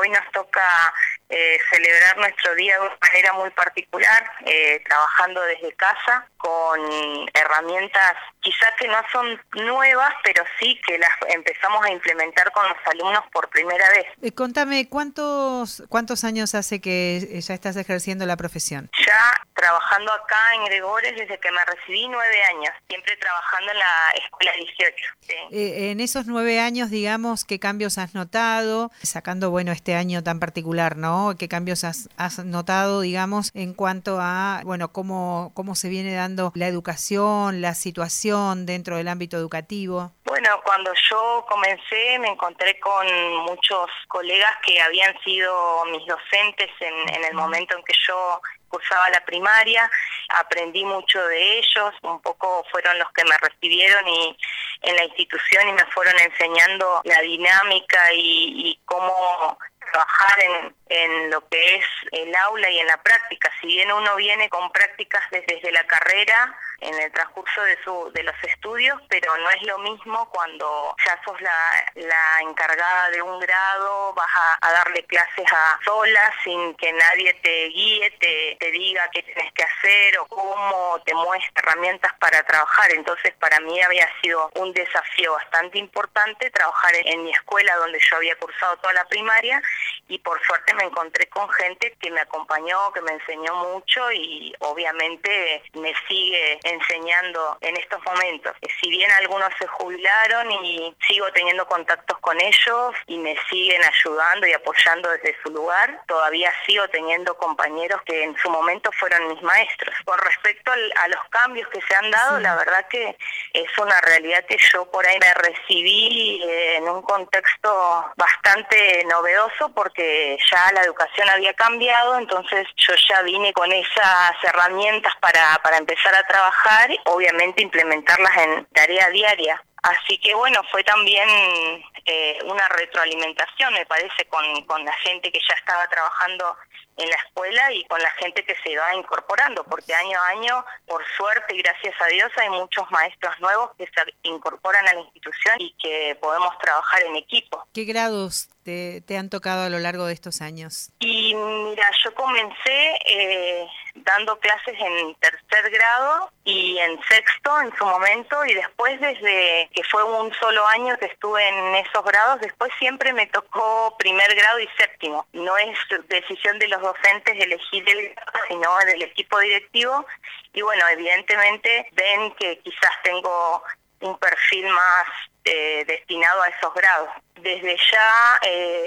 hoy nos toca celebrar nuestro día de una manera muy particular, trabajando desde casa con herramientas quizás que no son nuevas, pero sí que las empezamos a implementar con los alumnos por primera vez. Contame, ¿cuántos años hace que ya estás ejerciendo la profesión? Ya trabajando acá en Gregores desde que me recibí, 9 años, siempre trabajando en la escuela 18. ¿Sí? En esos 9 años, digamos, ¿qué cambios has notado? Sacando, bueno, este año tan particular, ¿no? ¿Qué cambios has notado, digamos, en cuanto a, bueno, cómo se viene dando la educación, la situación dentro del ámbito educativo? Bueno, cuando yo comencé me encontré con muchos colegas que habían sido mis docentes en el momento en que yo cursaba la primaria. Aprendí mucho de ellos, un poco fueron los que me recibieron y en la institución y me fueron enseñando la dinámica y cómo trabajar en lo que es el aula y en la práctica. Si bien uno viene con prácticas desde la carrera, en el transcurso de los estudios, pero no es lo mismo cuando ya sos la encargada de un grado, vas a darle clases a solas, sin que nadie te guíe, te diga qué tienes que hacer o cómo, te muestra herramientas para trabajar. Entonces para mí había sido un desafío bastante importante trabajar en mi escuela donde yo había cursado toda la primaria, y por suerte me encontré con gente que me acompañó, que me enseñó mucho y obviamente me sigue enseñando en estos momentos. Si bien algunos se jubilaron y sigo teniendo contactos con ellos y me siguen ayudando y apoyando desde su lugar, todavía sigo teniendo compañeros que en su momento fueron mis maestros. Con respecto a los cambios que se han dado, la verdad que es una realidad que yo por ahí me recibí en un contexto bastante novedoso porque ya la educación había cambiado, entonces yo ya vine con esas herramientas para empezar a trabajar, obviamente implementarlas en tarea diaria. Así que bueno, fue también una retroalimentación, me parece, con la gente que ya estaba trabajando en la escuela y con la gente que se va incorporando, porque año a año, por suerte y gracias a Dios, hay muchos maestros nuevos que se incorporan a la institución y que podemos trabajar en equipo. ¿Qué grados te han tocado a lo largo de estos años? Y mira, yo comencé dando clases en 3er grado y en 6º en su momento, y después desde que fue un solo año que estuve en esos grados, después siempre me tocó 1er grado y 7º. No es decisión de los docentes elegir el grado, sino del equipo directivo, y bueno, evidentemente ven que quizás tengo un perfil más destinado a esos grados. Desde ya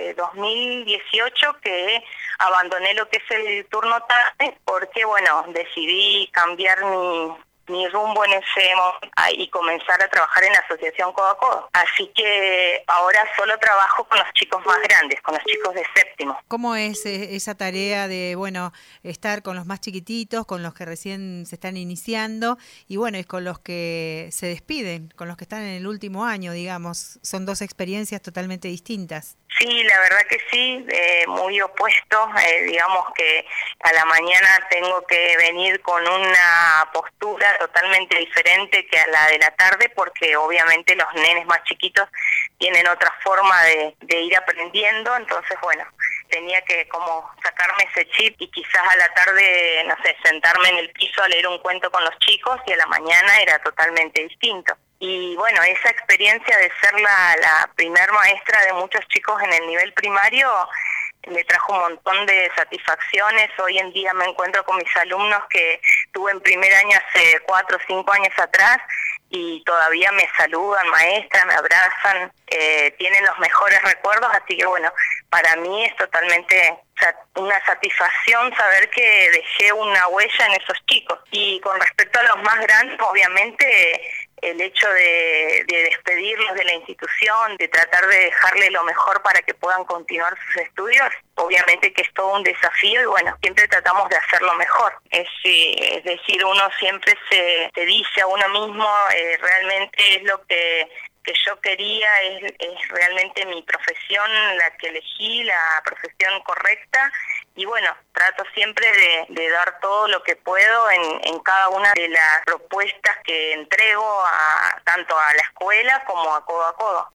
2018 que abandoné lo que es el turno tarde porque, bueno, decidí cambiar mi rumbo en ese momento y comenzar a trabajar en la asociación Codo a Codo. Así que ahora solo trabajo con los chicos más grandes, con los chicos de 7º. ¿Cómo es esa tarea de, bueno, estar con los más chiquititos, con los que recién se están iniciando y, bueno, y con los que se despiden, con los que están en el último año, digamos? Son dos experiencias totalmente distintas. Sí, la verdad que sí, muy opuesto. Digamos que a la mañana tengo que venir con una postura totalmente diferente que a la de la tarde, porque obviamente los nenes más chiquitos tienen otra forma de ir aprendiendo. Entonces, bueno, tenía que como sacarme ese chip y quizás a la tarde, no sé, sentarme en el piso a leer un cuento con los chicos, y a la mañana era totalmente distinto. Y bueno, esa experiencia de ser la primer maestra de muchos chicos en el nivel primario me trajo un montón de satisfacciones. Hoy en día me encuentro con mis alumnos que tuve en primer año hace 4 o 5 años atrás y todavía me saludan, maestra, me abrazan, tienen los mejores recuerdos, así que bueno, para mí es totalmente una satisfacción saber que dejé una huella en esos chicos. Y con respecto a los más grandes, obviamente el hecho de despedirlos de la institución, de tratar de dejarle lo mejor para que puedan continuar sus estudios, obviamente que es todo un desafío y bueno, siempre tratamos de hacerlo mejor. Es decir, uno siempre se dice a uno mismo, realmente es lo que yo quería, es realmente mi profesión, la que elegí, la profesión correcta, y bueno, trato siempre de dar todo lo que puedo en cada una de las propuestas que entrego tanto a la escuela como a Codo a Codo.